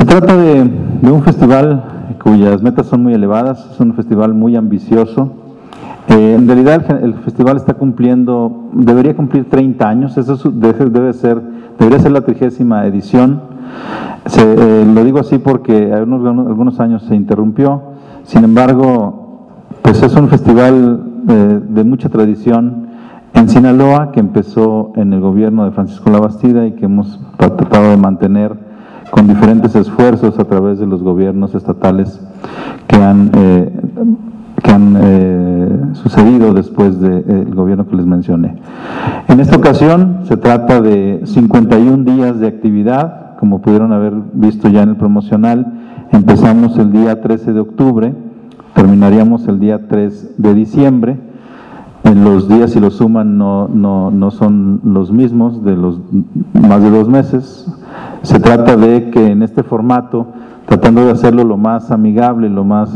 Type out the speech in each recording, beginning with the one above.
Se trata de un festival cuyas metas son muy elevadas, es un festival muy ambicioso. En realidad el festival está debería cumplir 30 años, eso debería ser la 30ª edición. Lo digo así porque algunos años se interrumpió, sin embargo, pues es un festival de mucha tradición en Sinaloa, que empezó en el gobierno de Francisco Labastida y que hemos tratado de mantener con diferentes esfuerzos a través de los gobiernos estatales que han sucedido después del gobierno que les mencioné. En esta ocasión se trata de 51 días de actividad, como pudieron haber visto ya en el promocional. Empezamos el día 13 de octubre, terminaríamos el día 3 de diciembre. Los días, si los suman, no son los mismos de los más de 2 meses. Se trata de que en este formato, tratando de hacerlo lo más amigable, lo más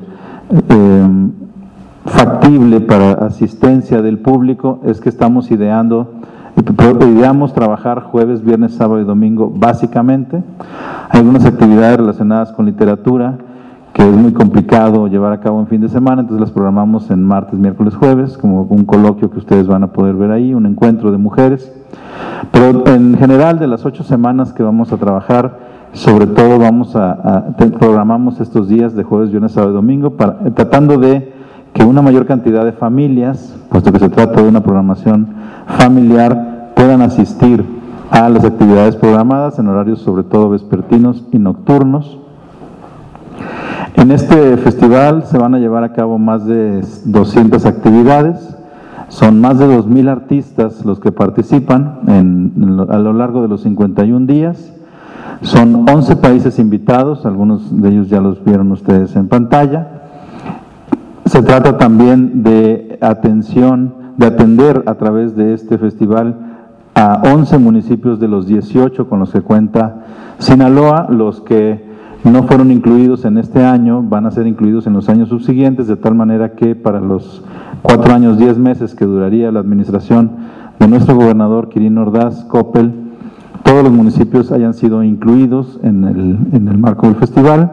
factible para asistencia del público, es que estamos ideamos trabajar jueves, viernes, sábado y domingo básicamente. Hay algunas actividades relacionadas con literatura que es muy complicado llevar a cabo en fin de semana, entonces las programamos en martes, miércoles, jueves, como un coloquio que ustedes van a poder ver ahí, un encuentro de mujeres. Pero en general, de las 8 semanas que vamos a trabajar, sobre todo programamos estos días de jueves, viernes, sábado y domingo, tratando de que una mayor cantidad de familias, puesto que se trata de una programación familiar, puedan asistir a las actividades programadas en horarios sobre todo vespertinos y nocturnos. En este festival se van a llevar a cabo más de 200 actividades, son más de 2,000 artistas los que participan a lo largo de los 51 días, son 11 países invitados, algunos de ellos ya los vieron ustedes en pantalla. Se trata también de atender a través de este festival a 11 municipios de los 18 con los que cuenta Sinaloa. Los que no fueron incluidos en este año van a ser incluidos en los años subsiguientes, de tal manera que para los 4 años, 10 meses que duraría la administración de nuestro gobernador Quirino Ordaz Coppel, todos los municipios hayan sido incluidos en el marco del festival.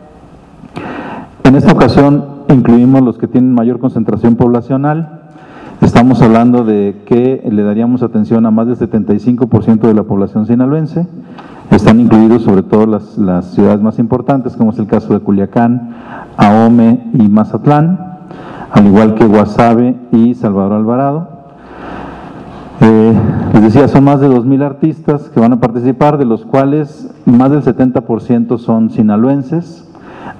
En esta ocasión incluimos los que tienen mayor concentración poblacional. Estamos hablando de que le daríamos atención a más del 75% de la población sinaloense. Están incluidos sobre todo las ciudades más importantes, como es el caso de Culiacán, Ahome y Mazatlán, al igual que Guasave y Salvador Alvarado. Les decía, son más de 2,000 artistas que van a participar, de los cuales más del 70% son sinaloenses.